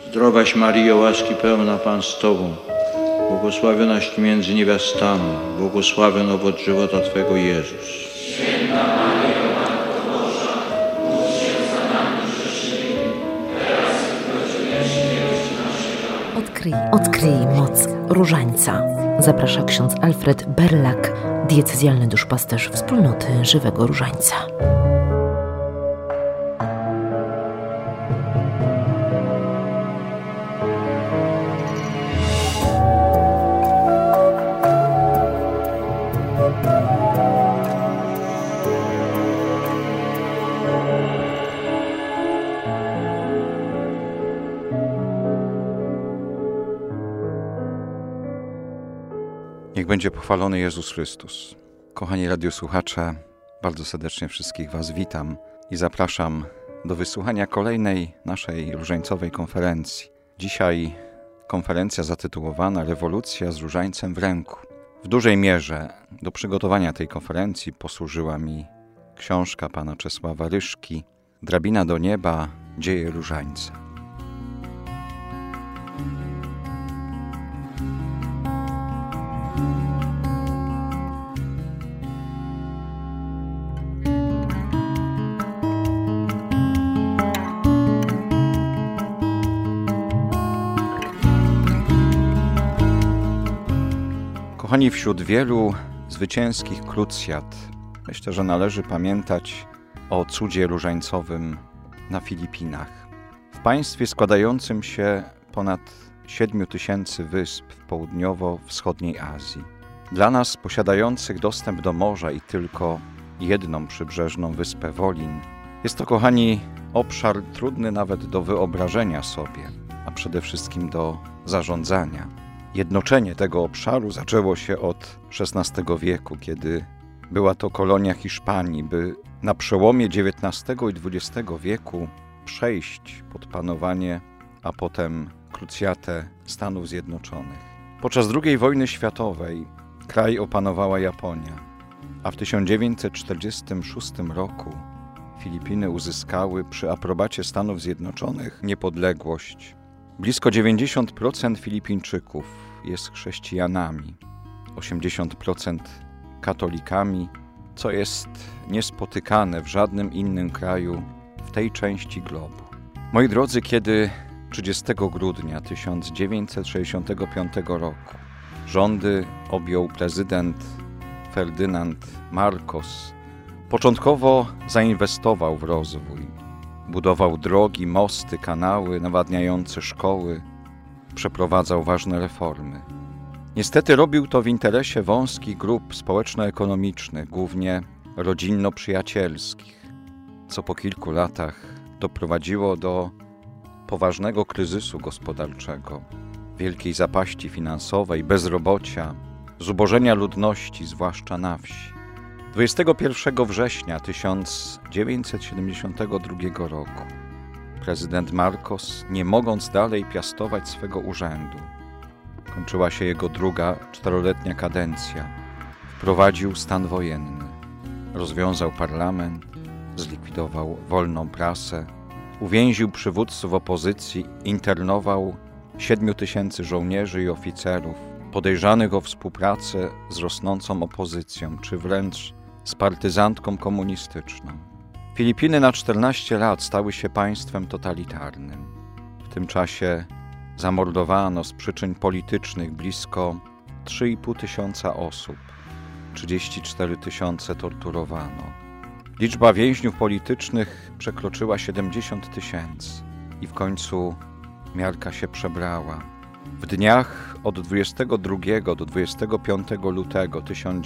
Zdrowaś Maryjo, łaski pełna, Pan z Tobą, błogosławionaś Ty między niewiastami, błogosławiony owoc żywota Twego Jezus. Święta Maryjo, Matko Boża, módl się za nami grzesznymi, teraz i w godzinę śmierci naszej. Odkryj moc Różańca. Zaprasza ksiądz Alfred Berlak, diecezjalny duszpasterz Wspólnoty Żywego Różańca. Niech będzie pochwalony Jezus Chrystus. Kochani radiosłuchacze, bardzo serdecznie wszystkich Was witam i zapraszam do wysłuchania kolejnej naszej różańcowej konferencji. Dzisiaj konferencja zatytułowana Rewolucja z różańcem w ręku. W dużej mierze do przygotowania tej konferencji posłużyła mi książka pana Czesława Ryszki Drabina do nieba, dzieje różańca. Kochani, wśród wielu zwycięskich krucjat myślę, że należy pamiętać o cudzie różańcowym na Filipinach. W państwie składającym się ponad 7 000 wysp w południowo-wschodniej Azji. Dla nas posiadających dostęp do morza i tylko jedną przybrzeżną wyspę Wolin, jest to, kochani, obszar trudny nawet do wyobrażenia sobie, a przede wszystkim do zarządzania. Jednoczenie tego obszaru zaczęło się od XVI wieku, kiedy była to kolonia Hiszpanii, by na przełomie XIX i XX wieku przejść pod panowanie, a potem krucjatę Stanów Zjednoczonych. Podczas II wojny światowej kraj opanowała Japonia, a w 1946 roku Filipiny uzyskały przy aprobacie Stanów Zjednoczonych niepodległość. Blisko 90% Filipińczyków jest chrześcijanami, 80% katolikami, co jest niespotykane w żadnym innym kraju w tej części globu. Moi drodzy, kiedy 30 grudnia 1965 roku rządy objął prezydent Ferdynand Marcos, początkowo zainwestował w rozwój. Budował drogi, mosty, kanały, nawadniające szkoły, przeprowadzał ważne reformy. Niestety robił to w interesie wąskich grup społeczno-ekonomicznych, głównie rodzinno-przyjacielskich, co po kilku latach doprowadziło do poważnego kryzysu gospodarczego, wielkiej zapaści finansowej, bezrobocia, zubożenia ludności, zwłaszcza na wsi. 21 września 1972 roku prezydent Marcos, nie mogąc dalej piastować swego urzędu, kończyła się jego druga 4-letnia kadencja, wprowadził stan wojenny, rozwiązał parlament, zlikwidował wolną prasę, uwięził przywódców opozycji, internował 7 000 żołnierzy i oficerów podejrzanych o współpracę z rosnącą opozycją, czy wręcz z partyzantką komunistyczną. Filipiny na 14 lat stały się państwem totalitarnym. W tym czasie zamordowano z przyczyn politycznych blisko 3,5 tysiąca osób, 34 000 torturowano. Liczba więźniów politycznych przekroczyła 70 000 i w końcu miarka się przebrała. W dniach od 22 do 25 lutego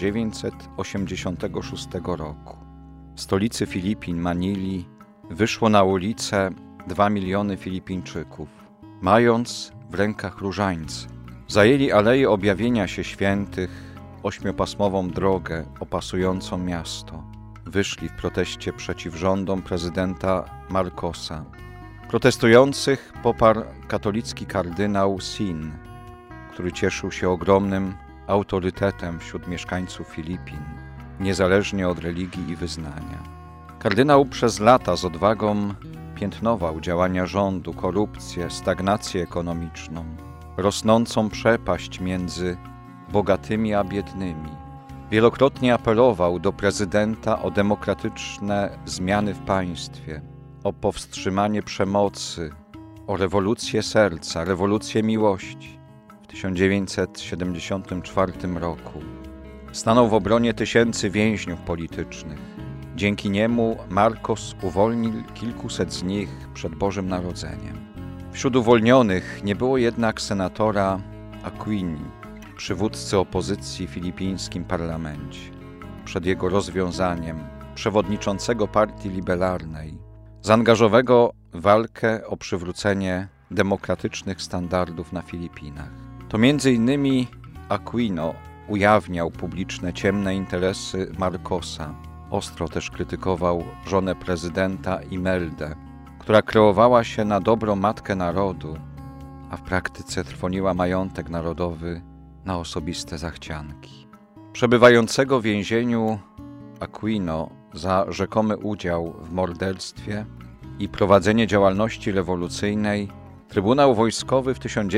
1986 roku w stolicy Filipin, Manili, wyszło na ulicę 2 miliony Filipińczyków, mając w rękach różańce. Zajęli Aleję Objawienia się Świętych, 8-pasmową drogę opasującą miasto. Wyszli w proteście przeciw rządom prezydenta Marcosa. Protestujących poparł katolicki kardynał Sin, który cieszył się ogromnym autorytetem wśród mieszkańców Filipin, niezależnie od religii i wyznania. Kardynał przez lata z odwagą piętnował działania rządu, korupcję, stagnację ekonomiczną, rosnącą przepaść między bogatymi a biednymi. Wielokrotnie apelował do prezydenta o demokratyczne zmiany w państwie, o powstrzymanie przemocy, o rewolucję serca, rewolucję miłości. W 1974 roku stanął w obronie tysięcy więźniów politycznych. Dzięki niemu Marcos uwolnił kilkuset z nich przed Bożym Narodzeniem. Wśród uwolnionych nie było jednak senatora Aquini, przywódcy opozycji w filipińskim parlamencie. Przed jego rozwiązaniem przewodniczącego partii liberalnej, zaangażowanego w walkę o przywrócenie demokratycznych standardów na Filipinach. To między innymi Aquino ujawniał publiczne ciemne interesy Marcosa. Ostro też krytykował żonę prezydenta Imeldę, która kreowała się na dobro matkę narodu, a w praktyce trwoniła majątek narodowy na osobiste zachcianki. Przebywającego w więzieniu Aquino za rzekomy udział w morderstwie i prowadzenie działalności rewolucyjnej Trybunał Wojskowy w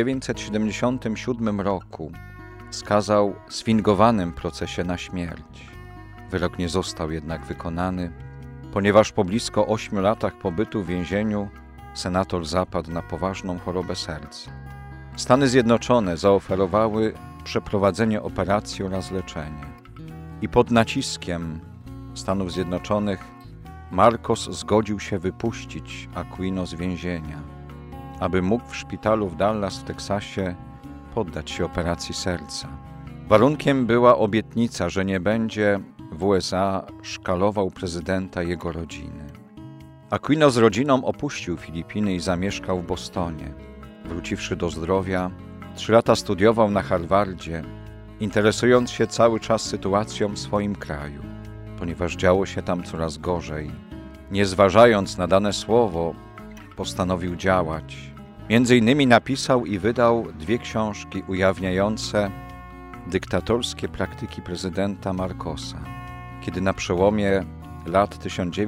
1977 roku skazał w sfingowanym procesie na śmierć. Wyrok nie został jednak wykonany, ponieważ po blisko 8 latach pobytu w więzieniu senator zapadł na poważną chorobę serca. Stany Zjednoczone zaoferowały przeprowadzenie operacji oraz leczenie. I pod naciskiem Stanów Zjednoczonych Marcos zgodził się wypuścić Aquino z więzienia, aby mógł w szpitalu w Dallas w Teksasie poddać się operacji serca. Warunkiem była obietnica, że nie będzie w USA szkalował prezydenta i jego rodziny. Aquino z rodziną opuścił Filipiny i zamieszkał w Bostonie. Wróciwszy do zdrowia, 3 lata studiował na Harvardzie, interesując się cały czas sytuacją w swoim kraju, ponieważ działo się tam coraz gorzej. Nie zważając na dane słowo, postanowił działać. Między innymi napisał i wydał 2 książki ujawniające dyktatorskie praktyki prezydenta Marcosa. Kiedy na przełomie lat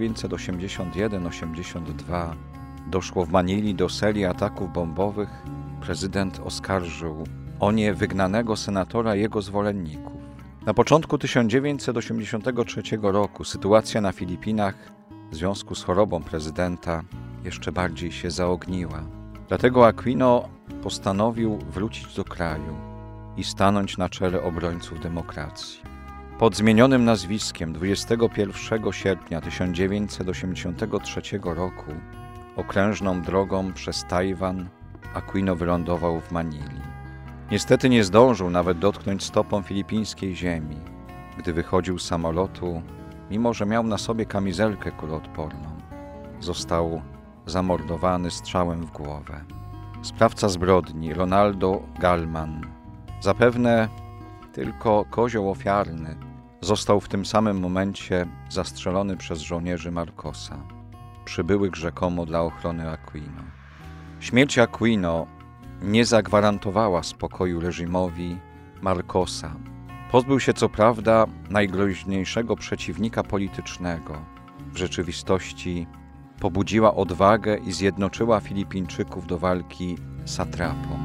1981-82 doszło w Manili do serii ataków bombowych, prezydent oskarżył o nie wygnanego senatora i jego zwolenników. Na początku 1983 roku sytuacja na Filipinach w związku z chorobą prezydenta jeszcze bardziej się zaogniła. Dlatego Aquino postanowił wrócić do kraju i stanąć na czele obrońców demokracji. Pod zmienionym nazwiskiem 21 sierpnia 1983 roku okrężną drogą przez Tajwan Aquino wylądował w Manili. Niestety nie zdążył nawet dotknąć stopą filipińskiej ziemi. Gdy wychodził z samolotu, mimo że miał na sobie kamizelkę kuloodporną, został zamordowany strzałem w głowę. Sprawca zbrodni, Ronaldo Gallman, zapewne tylko kozioł ofiarny, został w tym samym momencie zastrzelony przez żołnierzy Marcosa, przybyłych rzekomo dla ochrony Aquino. Śmierć Aquino nie zagwarantowała spokoju reżimowi Marcosa. Pozbył się co prawda najgroźniejszego przeciwnika politycznego. W rzeczywistości pobudziła odwagę i zjednoczyła Filipińczyków do walki z satrapą.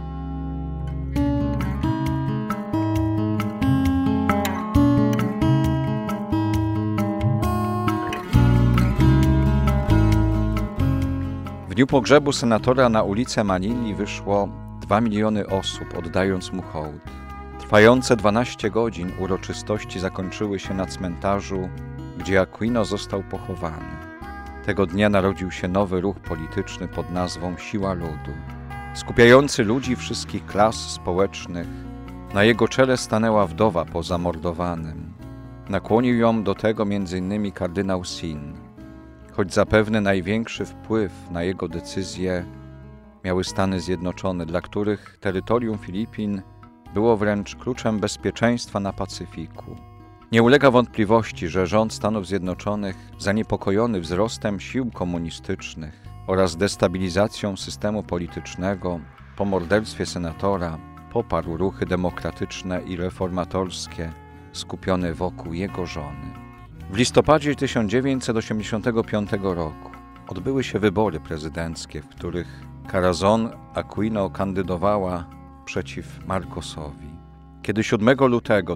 W dniu pogrzebu senatora na ulicę Manili wyszło 2 miliony osób, oddając mu hołd. Trwające 12 godzin uroczystości zakończyły się na cmentarzu, gdzie Aquino został pochowany. Tego dnia narodził się nowy ruch polityczny pod nazwą Siła Ludu, skupiający ludzi wszystkich klas społecznych. Na jego czele stanęła wdowa po zamordowanym. Nakłonił ją do tego m.in. kardynał Sin. Choć zapewne największy wpływ na jego decyzje miały Stany Zjednoczone, dla których terytorium Filipin było wręcz kluczem bezpieczeństwa na Pacyfiku. Nie ulega wątpliwości, że rząd Stanów Zjednoczonych, zaniepokojony wzrostem sił komunistycznych oraz destabilizacją systemu politycznego po morderstwie senatora, poparł ruchy demokratyczne i reformatorskie skupione wokół jego żony. W listopadzie 1985 roku odbyły się wybory prezydenckie, w których Corazon Aquino kandydowała przeciw Marcosowi. Kiedy 7 lutego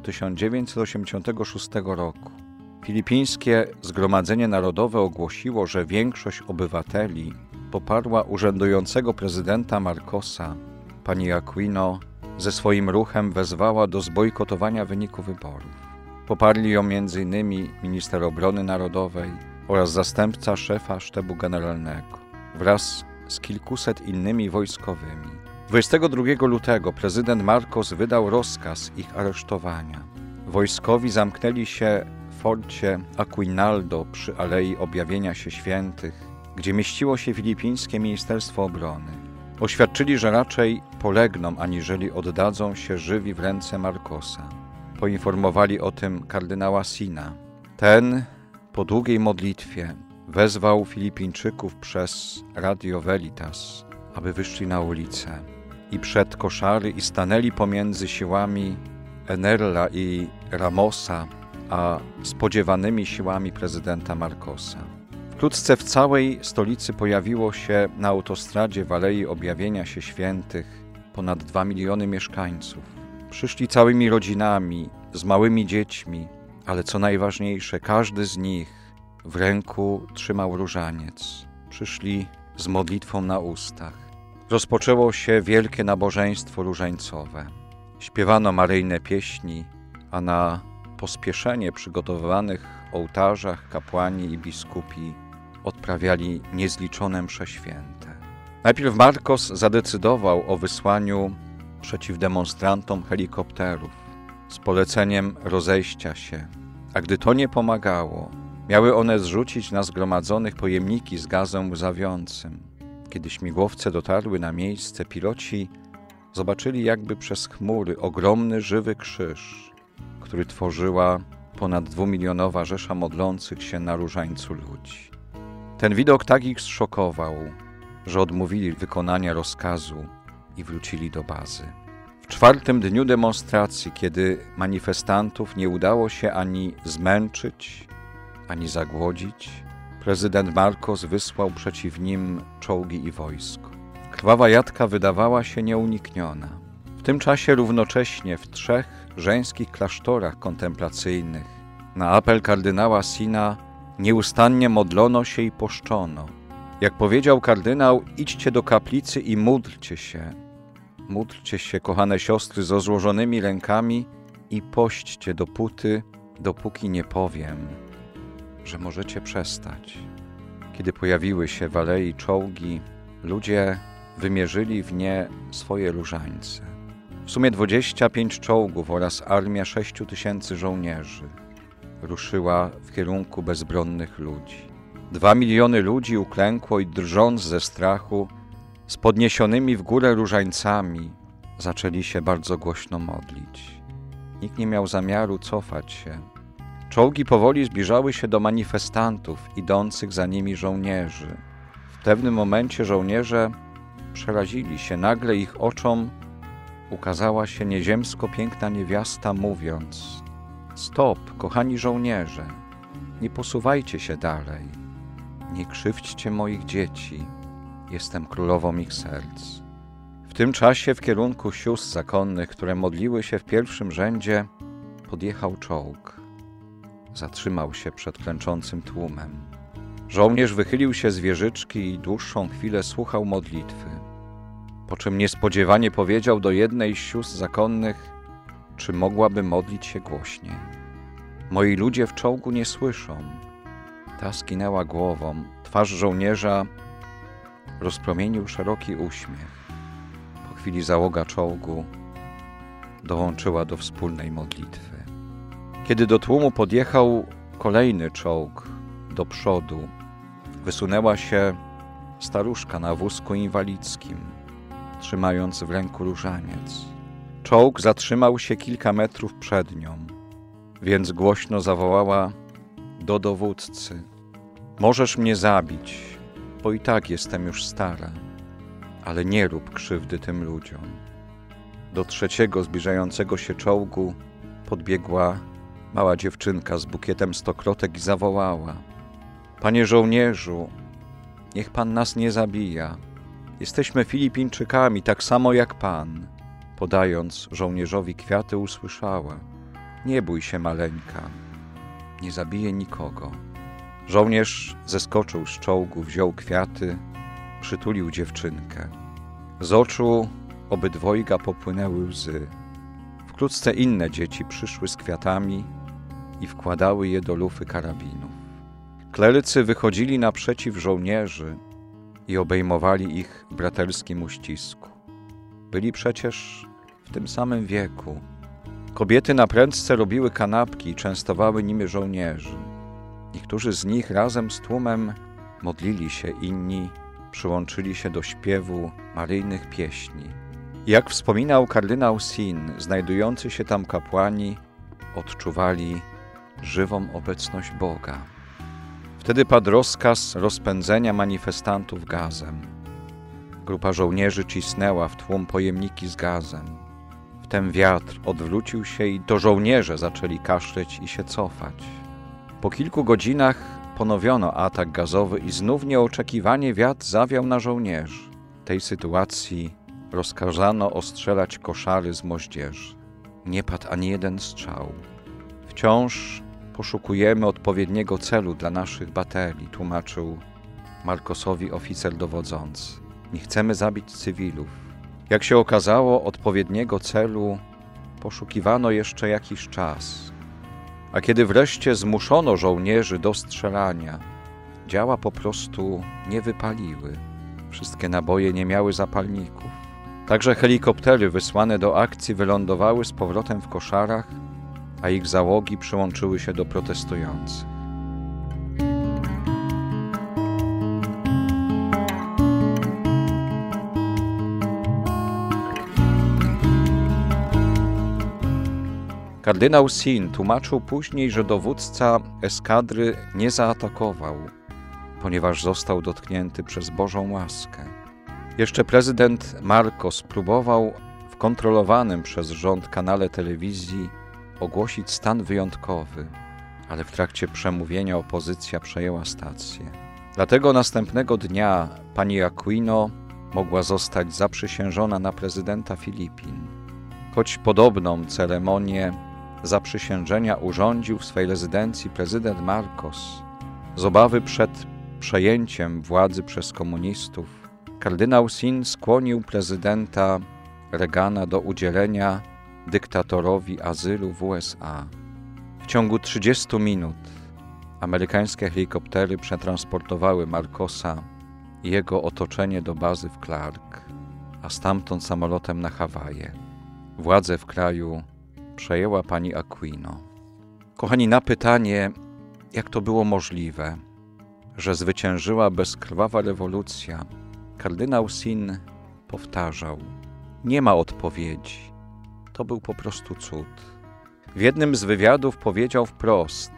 1986 roku Filipińskie Zgromadzenie Narodowe ogłosiło, że większość obywateli poparła urzędującego prezydenta Marcosa, pani Aquino ze swoim ruchem wezwała do zbojkotowania wyniku wyborów. Poparli ją m.in. minister obrony narodowej oraz zastępca szefa sztabu generalnego wraz z kilkuset innymi wojskowymi. 22 lutego prezydent Marcos wydał rozkaz ich aresztowania. Wojskowi zamknęli się w forcie Aguinaldo przy Alei Objawienia się Świętych, gdzie mieściło się Filipińskie Ministerstwo Obrony. Oświadczyli, że raczej polegną, aniżeli oddadzą się żywi w ręce Marcosa. Poinformowali o tym kardynała Sina. Ten po długiej modlitwie wezwał Filipińczyków przez Radio Veritas, aby wyszli na ulicę i przed koszary i stanęli pomiędzy siłami Enerla i Ramosa, a spodziewanymi siłami prezydenta Marcosa. Wkrótce w całej stolicy pojawiło się na autostradzie w Alei Objawienia się Świętych ponad 2 miliony mieszkańców. Przyszli całymi rodzinami, z małymi dziećmi, ale co najważniejsze, każdy z nich w ręku trzymał różaniec. Przyszli z modlitwą na ustach. Rozpoczęło się wielkie nabożeństwo różańcowe. Śpiewano maryjne pieśni, a na pospieszenie przygotowywanych ołtarzach kapłani i biskupi odprawiali niezliczone msze święte. Najpierw Marcos zadecydował o wysłaniu przeciw demonstrantom helikopterów z poleceniem rozejścia się, a gdy to nie pomagało, miały one zrzucić na zgromadzonych pojemniki z gazem łzawiącym. Kiedy śmigłowce dotarły na miejsce, piloci zobaczyli jakby przez chmury ogromny żywy krzyż, który tworzyła ponad 2-milionowa rzesza modlących się na różańcu ludzi. Ten widok tak ich zszokował, że odmówili wykonania rozkazu i wrócili do bazy. W 4. dniu demonstracji, kiedy manifestantów nie udało się ani zmęczyć, ani zagłodzić, prezydent Marcos wysłał przeciw nim czołgi i wojsko. Krwawa jatka wydawała się nieunikniona. W tym czasie równocześnie w 3 żeńskich klasztorach kontemplacyjnych na apel kardynała Sina nieustannie modlono się i poszczono. Jak powiedział kardynał, idźcie do kaplicy i módlcie się. Módlcie się, kochane siostry, z rozłożonymi rękami i pośćcie dopóki nie powiem, że możecie przestać. Kiedy pojawiły się w alei czołgi, ludzie wymierzyli w nie swoje różańce. W sumie 25 czołgów oraz armia 6 000 żołnierzy ruszyła w kierunku bezbronnych ludzi. 2 miliony ludzi uklękło i drżąc ze strachu, z podniesionymi w górę różańcami zaczęli się bardzo głośno modlić. Nikt nie miał zamiaru cofać się. Czołgi powoli zbliżały się do manifestantów, idących za nimi żołnierzy. W pewnym momencie żołnierze przerazili się. Nagle ich oczom ukazała się nieziemsko piękna niewiasta, mówiąc: stop, kochani żołnierze, nie posuwajcie się dalej, nie krzywdźcie moich dzieci, jestem królową ich serc. W tym czasie w kierunku sióstr zakonnych, które modliły się w pierwszym rzędzie, podjechał czołg. Zatrzymał się przed klęczącym tłumem. Żołnierz wychylił się z wieżyczki i dłuższą chwilę słuchał modlitwy, po czym niespodziewanie powiedział do jednej z sióstr zakonnych, czy mogłaby modlić się głośniej. Moi ludzie w czołgu nie słyszą. Ta skinęła głową. Twarz żołnierza rozpromienił szeroki uśmiech. Po chwili załoga czołgu dołączyła do wspólnej modlitwy. Kiedy do tłumu podjechał kolejny czołg do przodu, wysunęła się staruszka na wózku inwalidzkim, trzymając w ręku różaniec. Czołg zatrzymał się kilka metrów przed nią, więc głośno zawołała do dowódcy: możesz mnie zabić, bo i tak jestem już stara, ale nie rób krzywdy tym ludziom. Do trzeciego zbliżającego się czołgu podbiegła mała dziewczynka z bukietem stokrotek i zawołała: panie żołnierzu, niech Pan nas nie zabija. Jesteśmy Filipińczykami, tak samo jak Pan. Podając żołnierzowi kwiaty, usłyszała: nie bój się, maleńka, nie zabiję nikogo. Żołnierz zeskoczył z czołgu, wziął kwiaty, przytulił dziewczynkę. Z oczu obydwojga popłynęły łzy. Wkrótce inne dzieci przyszły z kwiatami i wkładały je do lufy karabinów. Klerycy wychodzili naprzeciw żołnierzy i obejmowali ich w braterskim uścisku. Byli przecież w tym samym wieku. Kobiety na prędce robiły kanapki i częstowały nimi żołnierzy. Niektórzy z nich razem z tłumem modlili się, inni przyłączyli się do śpiewu maryjnych pieśni. Jak wspominał kardynał Sin, znajdujący się tam kapłani odczuwali żywą obecność Boga. Wtedy padł rozkaz rozpędzenia manifestantów gazem. Grupa żołnierzy cisnęła w tłum pojemniki z gazem. Wtem wiatr odwrócił się i to żołnierze zaczęli kaszleć i się cofać. Po kilku godzinach ponowiono atak gazowy i znów nieoczekiwanie wiatr zawiał na żołnierzy. W tej sytuacji rozkazano ostrzelać koszary z moździerzy. Nie padł ani jeden strzał. Wciąż poszukujemy odpowiedniego celu dla naszych baterii, tłumaczył Marcosowi oficer dowodzący. Nie chcemy zabić cywilów. Jak się okazało, odpowiedniego celu poszukiwano jeszcze jakiś czas. A kiedy wreszcie zmuszono żołnierzy do strzelania, działa po prostu nie wypaliły. Wszystkie naboje nie miały zapalników. Także helikoptery wysłane do akcji wylądowały z powrotem w koszarach, a ich załogi przyłączyły się do protestujących. Kardynał Sin tłumaczył później, że dowódca eskadry nie zaatakował, ponieważ został dotknięty przez Bożą łaskę. Jeszcze prezydent Marcos próbował w kontrolowanym przez rząd kanale telewizji ogłosić stan wyjątkowy, ale w trakcie przemówienia opozycja przejęła stację. Dlatego następnego dnia pani Aquino mogła zostać zaprzysiężona na prezydenta Filipin. Choć podobną ceremonię zaprzysiężenia urządził w swej rezydencji prezydent Marcos, z obawy przed przejęciem władzy przez komunistów, kardynał Sin skłonił prezydenta Reagana do udzielenia dyktatorowi azylu w USA. W ciągu 30 minut amerykańskie helikoptery przetransportowały Marcosa i jego otoczenie do bazy w Clark, a stamtąd samolotem na Hawaje. Władzę w kraju przejęła pani Aquino. Kochani, na pytanie, jak to było możliwe, że zwyciężyła bezkrwawa rewolucja, kardynał Sin powtarzał: nie ma odpowiedzi. To był po prostu cud. W jednym z wywiadów powiedział wprost,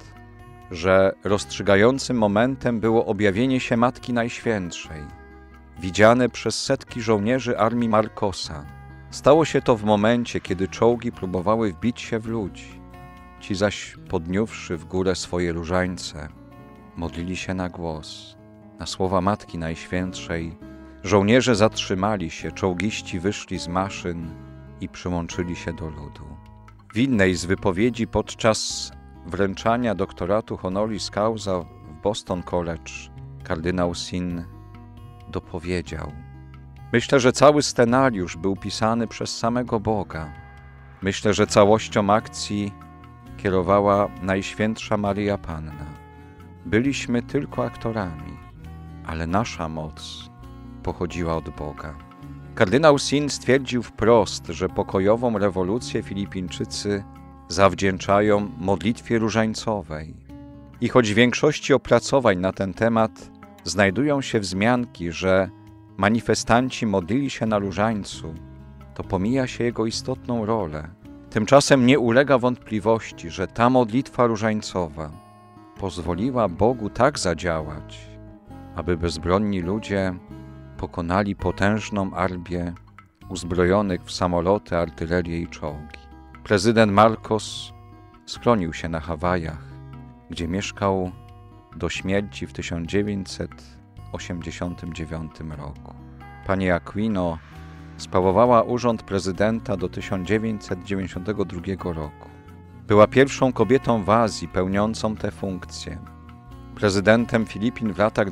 że rozstrzygającym momentem było objawienie się Matki Najświętszej, widziane przez setki żołnierzy armii Marcosa. Stało się to w momencie, kiedy czołgi próbowały wbić się w ludzi. Ci zaś, podniósłszy w górę swoje różańce, modlili się na głos. Na słowa Matki Najświętszej żołnierze zatrzymali się, czołgiści wyszli z maszyn i przyłączyli się do ludu. W innej z wypowiedzi podczas wręczania doktoratu honoris causa w Boston College kardynał Sin dopowiedział: myślę, że cały scenariusz był pisany przez samego Boga. Myślę, że całością akcji kierowała Najświętsza Maryja Panna. Byliśmy tylko aktorami, ale nasza moc pochodziła od Boga. Kardynał Sin stwierdził wprost, że pokojową rewolucję Filipińczycy zawdzięczają modlitwie różańcowej. I choć w większości opracowań na ten temat znajdują się wzmianki, że manifestanci modlili się na różańcu, to pomija się jego istotną rolę. Tymczasem nie ulega wątpliwości, że ta modlitwa różańcowa pozwoliła Bogu tak zadziałać, aby bezbronni ludzie pokonali potężną armię uzbrojonych w samoloty, artylerię i czołgi. Prezydent Marcos schronił się na Hawajach, gdzie mieszkał do śmierci w 1980 1789 roku. Pani Aquino sprawowała urząd prezydenta do 1992 roku. Była pierwszą kobietą w Azji pełniącą tę funkcję. Prezydentem Filipin w latach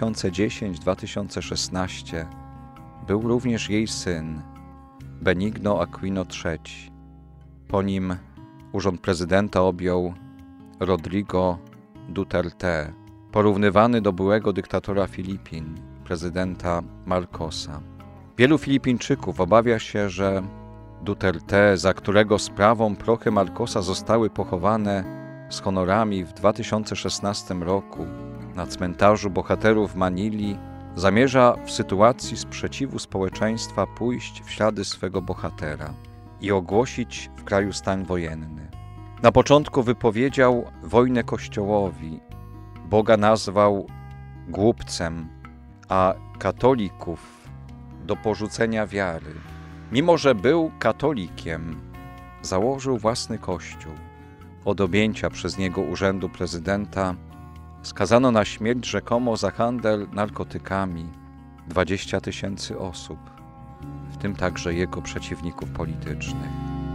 2010-2016 był również jej syn, Benigno Aquino III. Po nim urząd prezydenta objął Rodrigo Duterte, porównywany do byłego dyktatora Filipin, prezydenta Marcosa. Wielu Filipińczyków obawia się, że Duterte, za którego sprawą prochy Marcosa zostały pochowane z honorami w 2016 roku na cmentarzu bohaterów w Manili, zamierza w sytuacji sprzeciwu społeczeństwa pójść w ślady swego bohatera i ogłosić w kraju stan wojenny. Na początku wypowiedział wojnę Kościołowi, Boga nazwał głupcem, a katolików do porzucenia wiary. Mimo że był katolikiem, założył własny kościół. Od objęcia przez niego urzędu prezydenta skazano na śmierć rzekomo za handel narkotykami 20 000 osób, w tym także jego przeciwników politycznych.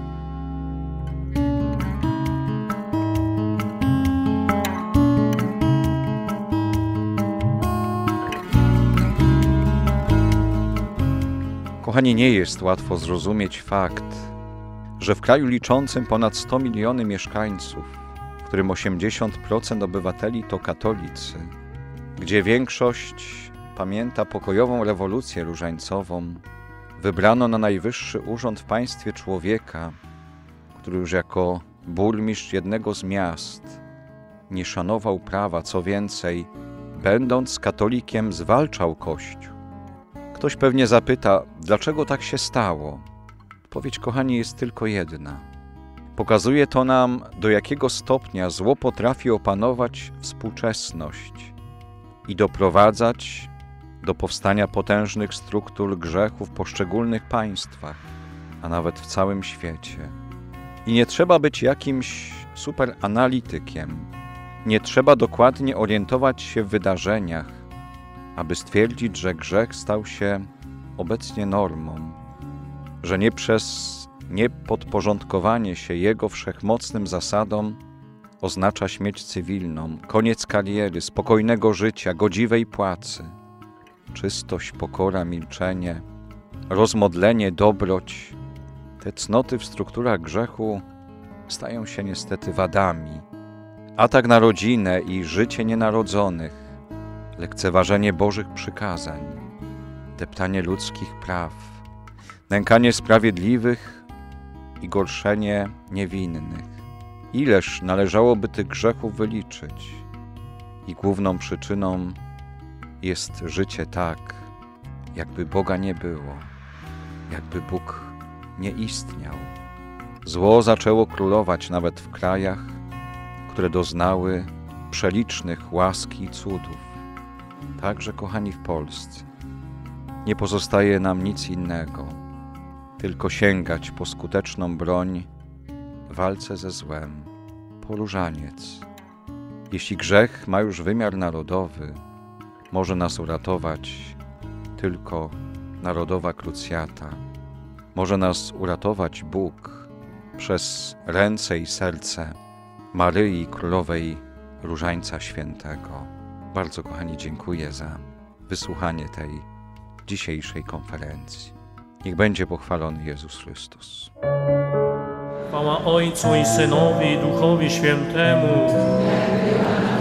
Kochani, nie jest łatwo zrozumieć fakt, że w kraju liczącym ponad 100 miliony mieszkańców, w którym 80% obywateli to katolicy, gdzie większość pamięta pokojową rewolucję różańcową, wybrano na najwyższy urząd w państwie człowieka, który już jako burmistrz jednego z miast nie szanował prawa, co więcej, będąc katolikiem, zwalczał Kościół. Ktoś pewnie zapyta, dlaczego tak się stało? Odpowiedź, kochani, jest tylko jedna. Pokazuje to nam, do jakiego stopnia zło potrafi opanować współczesność i doprowadzać do powstania potężnych struktur grzechu w poszczególnych państwach, a nawet w całym świecie. I nie trzeba być jakimś superanalitykiem, nie trzeba dokładnie orientować się w wydarzeniach, aby stwierdzić, że grzech stał się obecnie normą, że nie przez niepodporządkowanie się Jego wszechmocnym zasadom oznacza śmierć cywilną, koniec kariery, spokojnego życia, godziwej płacy. Czystość, pokora, milczenie, rozmodlenie, dobroć, te cnoty w strukturach grzechu stają się niestety wadami. Atak na rodzinę i życie nienarodzonych, lekceważenie Bożych przykazań, deptanie ludzkich praw, nękanie sprawiedliwych i gorszenie niewinnych. Ileż należałoby tych grzechów wyliczyć? I główną przyczyną jest życie tak, jakby Boga nie było, jakby Bóg nie istniał. Zło zaczęło królować nawet w krajach, które doznały przelicznych łaski i cudów. Także, kochani, w Polsce. Nie pozostaje nam nic innego, tylko sięgać po skuteczną broń w walce ze złem, po różaniec. Jeśli grzech ma już wymiar narodowy, może nas uratować tylko narodowa krucjata. Może nas uratować Bóg przez ręce i serce Maryi Królowej Różańca Świętego. Bardzo, kochani, dziękuję za wysłuchanie tej dzisiejszej konferencji. Niech będzie pochwalony Jezus Chrystus. Chwała Ojcu i Synowi i Duchowi Świętemu.